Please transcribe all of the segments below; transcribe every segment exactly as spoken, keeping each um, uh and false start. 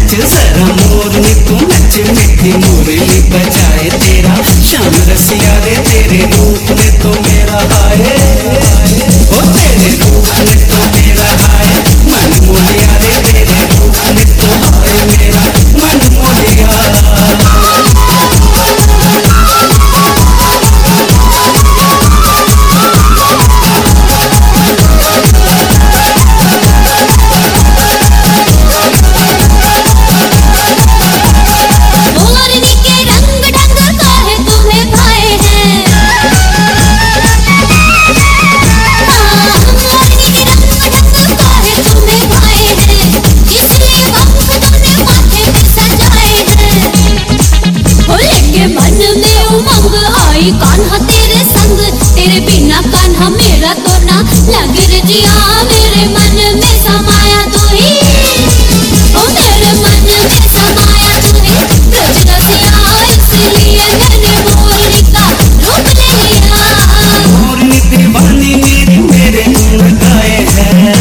नच जरा मोरनी तू नच मीठी मुरली बजाए तेरा शाम रसिया रे तेरे रूप ने तो मेरा हाय ओ तेरे रूप ने तो मेरा हाय मन मोलिया रे तेरे रूप ने तो हाय मेरा मन मोलिया। कान्हा तेरे संग तेरे बिना कान्हा मेरा तो ना लगे रे जिया मेरे मन में समाया तू ही ओ मेरे मन में समाया तू ही ब्रज रसिया इसलिए मैंने मोरनी का रूप ले लिया। मोरनी दीवानी मेरी मेरे गुण गाए है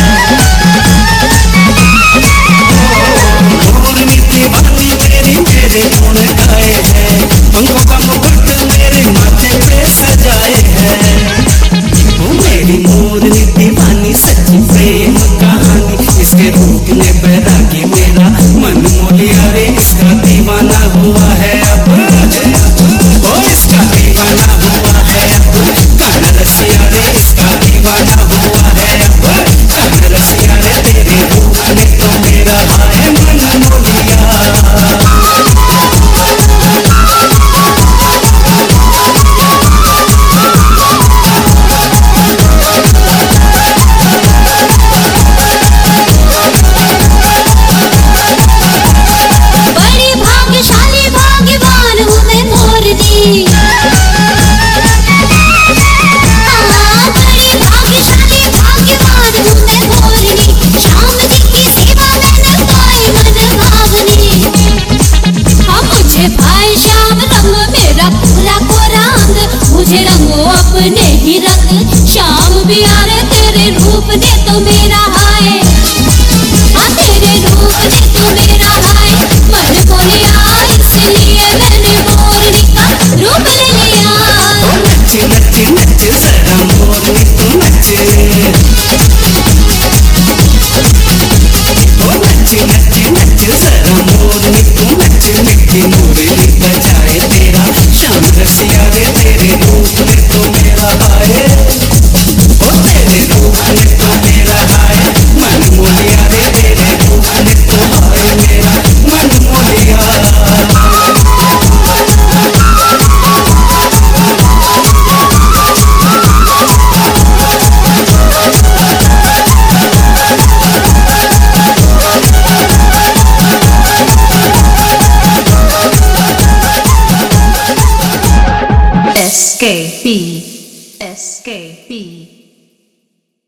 मोरनी दीवानी मेरी मेरे गुण गाए है पंखों का मुकुट मेरे माथे पे सजाए है वो मेरी मोरनी दीवानी सच्ची प्रेम कहानी इसके रूप ने बैरागी मेरा मन मोलिया रे इसका दीवाना हुआ है अब ओ इसका दीवाना हुआ है अब कान रसिया रे इसका दीवाना हुआ है अब कान रसिया रे तेरे रूप ने तो मेरा हाय मन मोलिया। मुझे रंगो अपने ही रंग शाम भी आ रे तेरे रूप ने तो मेरा हाय हाँ तेरे रूप ने तो मेरा हाय मन मोलिया इसलिए मैंने मोरनी का रूप ले लिया। नच नच नच जरा मोरनी तू नच ओ नच नच नच जरा मोरनी तू नच मीठी मुरली बजाए तेरा शाम रसिया रे तेरे रूप ने तो मेरा हाय ओ तेरे रूप ने तो मेरा हाय मन मोलिया रे तेरे रूप ने तो हाय मेरा मन मोलिया। S K P S K P